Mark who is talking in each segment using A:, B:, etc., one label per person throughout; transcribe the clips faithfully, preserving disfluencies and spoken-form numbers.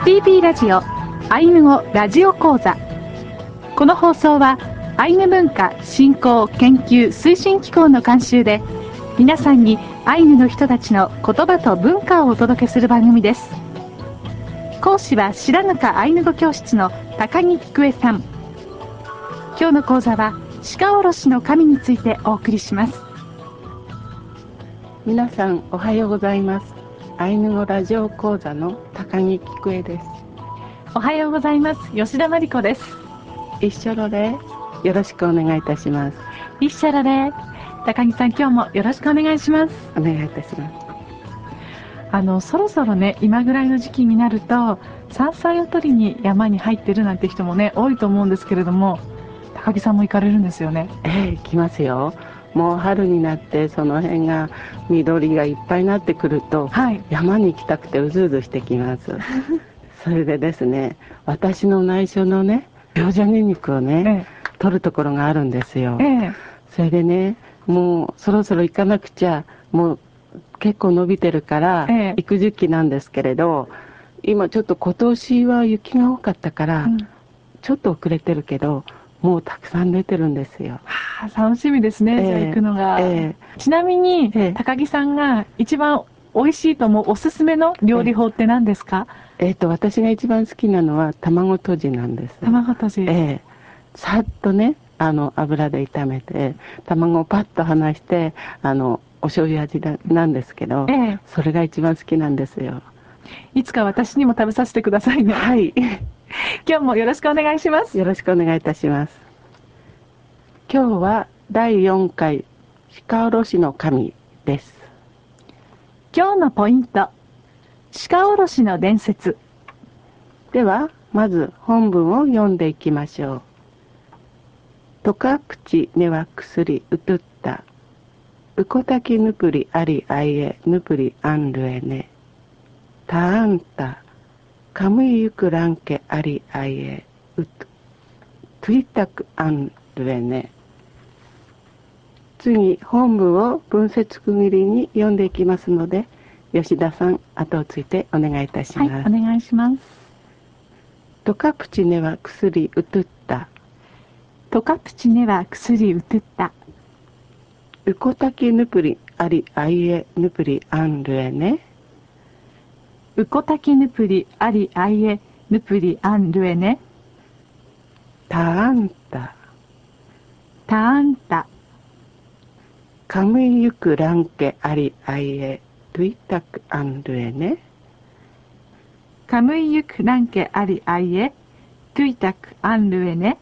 A: ティーピー ラジオアイヌ語ラジオ講座。この放送はアイヌ文化振興研究推進機構の監修で、皆さんにアイヌの人たちの言葉と文化をお届けする番組です。講師は白糠アイヌ語教室の高木菊江さん。今日の講座は鹿おろしの神についてお送りします。
B: 皆さんおはようございます。アイヌ語ラジオ講座の高木菊江です。
A: おはようございます。吉田真理子です。
B: 一緒のでよろしくお願いいたします。
A: 一緒ので高木さん、今日もよろしくお願いします。
B: お願いいたします。
A: あのそろそろね、今ぐらいの時期になると山菜を取りに山に入ってるなんて人もね多いと思うんですけれども、高木さんも行かれるんですよね。
B: ええ、行きますよ。もう春になってその辺が緑がいっぱいになってくると、はい、山に行きたくてうずうずしてきますそれでですね、私の内緒のね病者ニンニクをね、ええ、取るところがあるんですよ、ええ、それでね、もうそろそろ行かなくちゃ、もう結構伸びてるから、ええ、行く時期なんですけれど、今ちょっと今年は雪が多かったから、うん、ちょっと遅れてるけどもうたくさん出てるんですよ。
A: はあ、楽しみですね、えー、じゃあ行くのが、えー、ちなみに、えー、高木さんが一番美味しいと思うおすすめの料理法って何ですか？
B: えー、えーと私が一番好きなのは卵とじなんです。
A: 卵とじ、え
B: ー、さっとね、あの油で炒めて卵をパッと離してあのお醤油味なんですけど、えー、それが一番好きなんですよ。
A: いつか私にも食べさせてくださいね。
B: はい
A: 今日もよろしくお願いします。
B: よろしくお願いいたします。今日はだいよんかい鹿おろしの神です。
A: 今日のポイント、鹿おろしの伝説。
B: ではまず本文を読んでいきましょう。トカプチネワクスリウトゥッタウコタキヌプリアリアイエヌプリアンルエネタアンタカムイユクランケアリアイエウトトゥイタクアンルエネ。次、本文を文節区切りに読んでいきますので、吉田さん後をついてお願いいたします。
A: はい、お願いします。
B: トカプチネは薬うとった
A: トカプチネは薬うとった
B: ウコタキヌプリアリアイエヌプリアンルエネ
A: ウコタキヌプリアリアイエヌプリアンルエネ
B: タアンタ
A: タアンタ
B: カムイユクランケアリアイエトゥイタクアンルエネ
A: カムイユクランケアリアイエトゥイタクアンルエネ。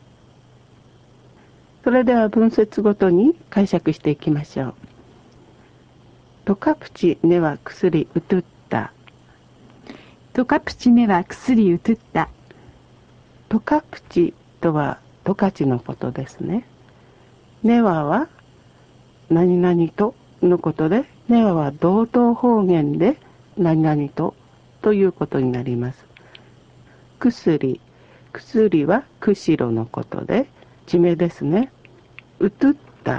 B: それでは文節ごとに解釈していきましょう。トカプチネは薬うとった
A: トカプチネは薬うとった
B: トカプチとはトカチのことですね。ネワは何々とのことで、ネワは道東方言で何々とということになります。薬、薬は釧路のことで地名ですね。うとった、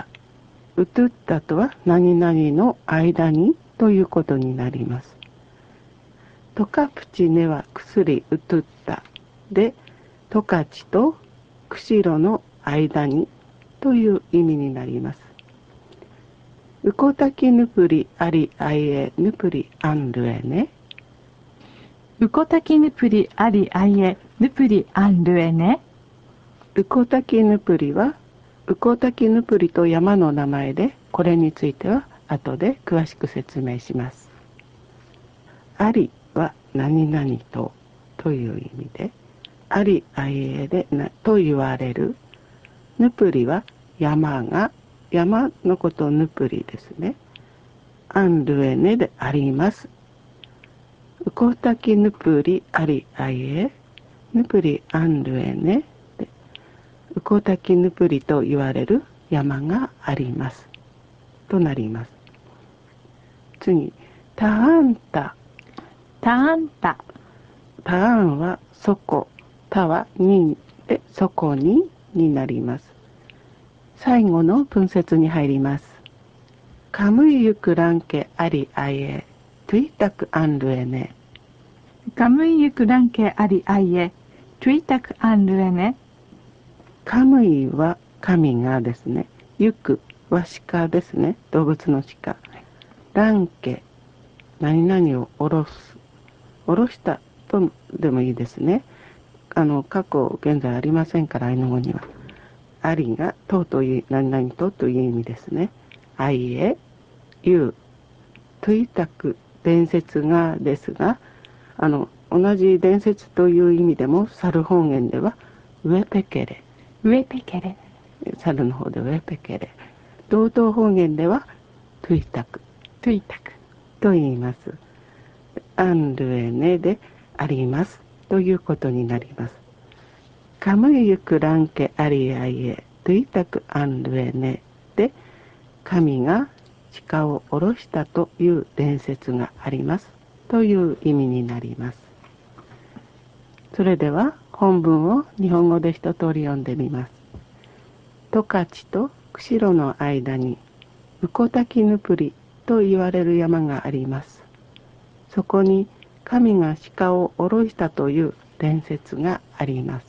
B: うとったとは何々の間にということになります。トカプチネは薬うとったで、十勝と釧路の間にという意味になります。ウコタキヌプリアリアイエヌプリアンルエネ
A: ウコタキヌプリアリアイエヌプリアンルエネ。
B: ウコタキヌプリはウコタキヌプリと山の名前で、これについては後で詳しく説明します。アリは何々とという意味で、アリアイエでなと言われる。ヌプリは山が、山のことをヌプリですね。アンルエネであります。ウコタキヌプリアリアイエヌプリアンルエネで、ウコタキヌプリと言われる山がありますとなります。次、タアンタ
A: タアンタ
B: タアンはそこ、タはにでそこにになります。最後の文節に入ります。カムイユクランケアリアイエトゥイタクアンルエネ
A: カムイユクランケアリアイエ、トゥイタクアンルエネ。
B: カムイは神がですね、ユクは鹿ですね、動物の鹿。ランケ、何々を下ろす。下ろしたとでもいいですね。あの、過去、現在ありませんから、アイヌ語には。ありが、とという、何々とという意味ですね。あいえ、ゆう、トゥイタク、伝説がですが、あの、同じ伝説という意味でも、猿方言では、ウエペケレ。
A: ウエペケレ。
B: 猿の方でウエペケレ。道東方言では、トゥイタク。
A: トゥイタク。
B: と言います。アンルエネであります。ということになります。カムイユクランケアリアイエ、トゥイタクアンルエネで、神が鹿を下ろしたという伝説があります。という意味になります。それでは本文を日本語で一通り読んでみます。十勝と釧路の間に、ウコタキヌプリと言われる山があります。そこに神が鹿を下ろしたという伝説があります。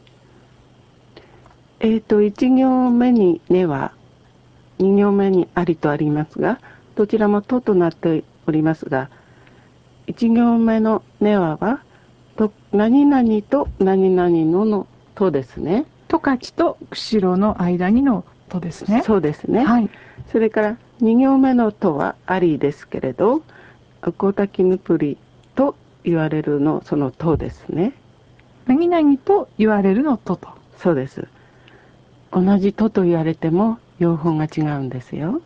B: えっと、一行目に根は、二行目にありとありますが、どちらもととなっておりますが、一行目の根はは、と何々と何々ののとですね。
A: 十勝と釧路の間にのとですね。
B: そうですね。
A: はい。
B: それから二行目のとはありですけれど、ウコタキヌプリと言われるのそのとですね。
A: 何々と言われるのとと。
B: そうです。同じとと言われても用法が違うんですよ。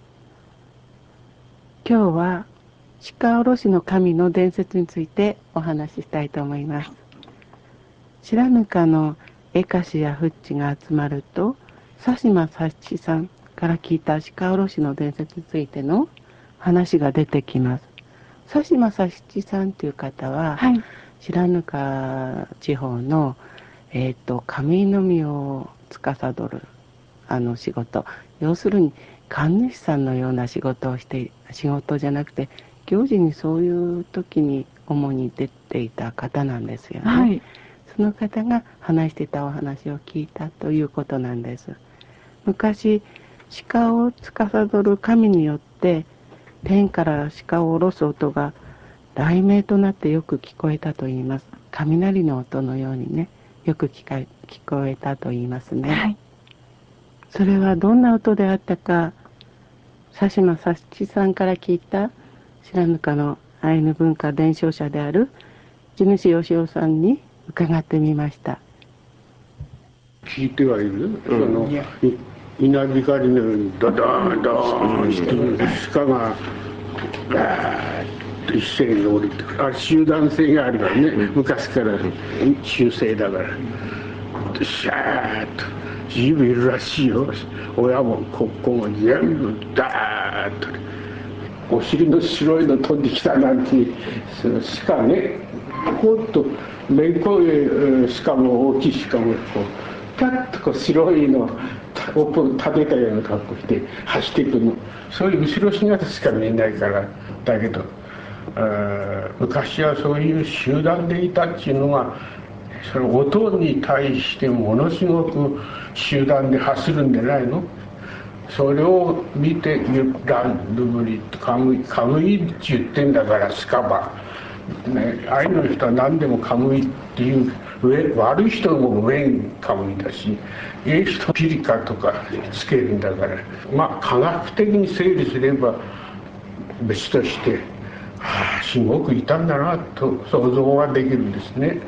B: 今日は鹿卸の神の伝説についてお話ししたいと思います。白糠のエカシやフッチが集まると、佐島佐七さんから聞いた鹿卸の伝説についての話が出てきます。佐島佐七さんという方は、はい、白糠地方の、えーと、神の実を司るあの仕事、要するに神主さんのような仕事をして、仕事じゃなくて行事にそういう時に主に出ていた方なんですよね。はい、その方が話していたお話を聞いたということなんです。昔、鹿を司る神によって天から鹿を下ろす音が雷鳴となってよく聞こえたと言います。雷の音のようにね、よく聞か聞こえたと言いますね。はい、それはどんな音であったか、佐島佐七さんから聞いた白糠のアイヌ文化伝承者である地主義雄さんに伺ってみました。
C: 聞いてはいる、うん、その稲光のようにドドーンドーンして鹿がガーッと一斉に降りてくる。あれ集団性があるからね、昔から習性だからシャーッと随分いるらしいよ。親も子も全部ダーッとお尻の白いの飛んできたなんてその鹿ね、ほんとめんこい鹿も大きい鹿もこうパッとこう白いのを立てたような格好して走っていくの、そういう後ろ姿しか見えないから。だけど昔はそういう集団でいたっていうのが、その音に対してものすごく集団で走るんじゃないの。それを見てランドブリカムイカムイって言ってんだからスカバね、アイヌの人は何でもカムイっていう上、悪い人も上にカムイだし、いい人ピリカとかつけるんだから、まあ科学的に整理すれば別として、はあ、すごくいたんだなと想像ができるんですね。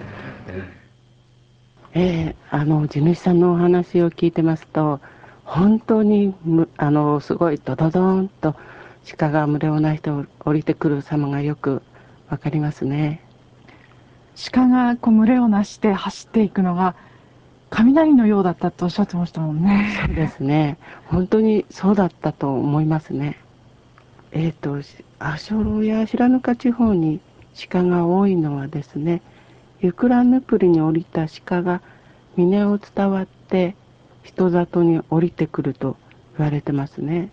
B: えー、あの地主さんのお話を聞いてますと、本当にあのすごいドドドーンと鹿が群れをなして降りてくる様がよくわかりますね。
A: 鹿がこう群れをなして走っていくのが雷のようだったとおっしゃってましたもんね。
B: そうですね。本当にそうだったと思いますね。えっと、アショロや白糠地方に鹿が多いのはですね、ユクランヌプリに降りた鹿が峰を伝わって人里に降りてくると言われてますね。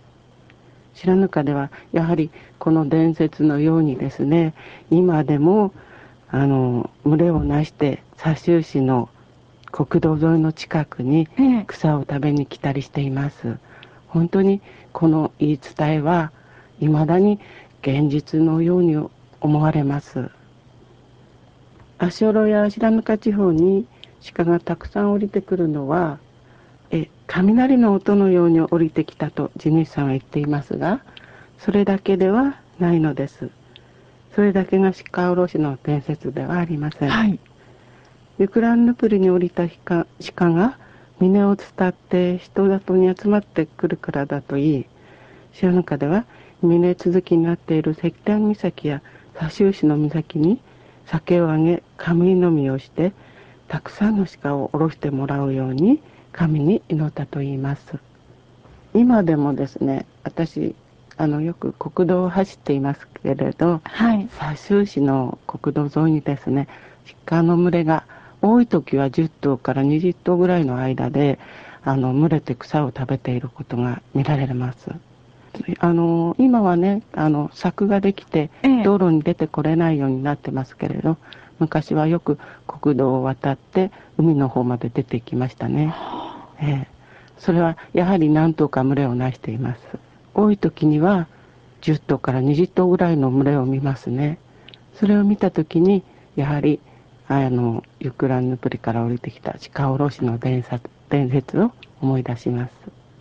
B: 白糠ではやはりこの伝説のようにですね、今でもあの群れをなして沙州市の国道沿いの近くに草を食べに来たりしています。本当にこの言い伝えは未だに現実のように思われます。足寄や白糠地方に鹿がたくさん降りてくるのはえ雷の音のように降りてきたと地主さんは言っていますが、それだけではないのです。それだけが鹿おろしの伝説ではありません。はい、ユクランヌプリに降りた鹿が峰を伝って人里に集まってくるからだといい、白糠では峰続きになっている石炭岬や沙州市の岬に酒をあげ神飲みをしてたくさんの鹿を下ろしてもらうように神に祈ったと言います。今でもですね、私あのよく国道を走っていますけれど、はい、沙州市の国道沿いにですね、鹿の群れが多い時はじゅっとうからにじゅっとうぐらいの間であの群れて草を食べていることが見られます。あの今はね、あの柵ができて道路に出てこれないようになってますけれど、昔はよく国道を渡って海の方まで出てきましたね。ええ、それはやはり何頭か群れをなしています。多い時にはじゅっとうからにじゅっとうぐらいの群れを見ますね。それを見た時にやはりあのユクランヌプリから降りてきた鹿おろしの伝説、伝説を思い出します。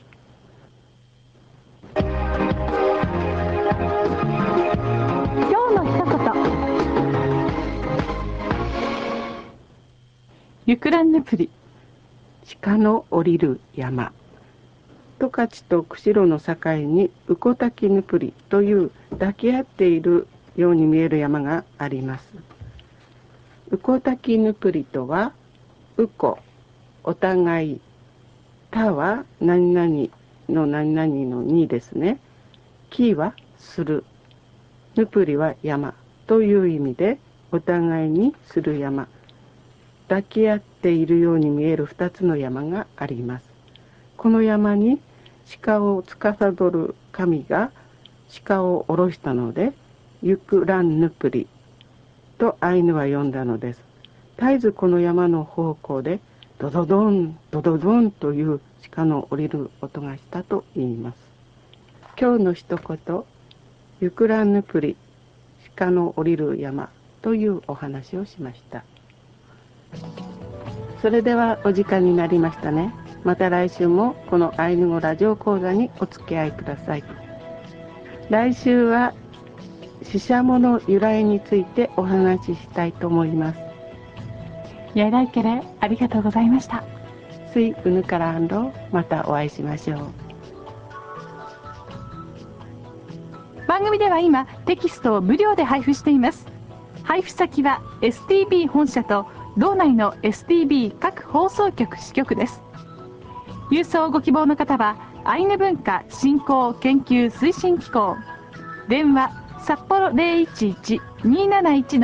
A: 今日の一言。ユクランヌプリ。
B: 鹿の降りる山。十勝と釧路の境にウコタキヌプリという抱き合っているように見える山があります。ウコタキヌプリとは、ウコ、お互い、タは何々の何々のにですね。キはする、ヌプリは山という意味で、お互いにする山。抱き合っているように見える二つの山があります。この山に鹿を司る神が鹿を下ろしたので、ユクランヌプリとアイヌは呼んだのです。絶えずこの山の方向でドドドンドドドンという鹿の降りる音がしたと言います。今日の一言、ユクランヌプリ、鹿の降りる山というお話をしました。それではお時間になりましたね。また来週もこのアイヌ語ラジオ講座にお付き合いください。来週はシシャモの由来についてお話ししたいと思います。
A: やらいけれありがとうございました。
B: スイウヌカランド、またお会いしましょう。
A: 番組では今テキストを無料で配布しています。配布先は エスティービー 本社と道内の エスティービー 各放送局支局です。郵送をご希望の方はアイヌ文化振興研究推進機構、電話札幌 ゼロいちいち にーなないち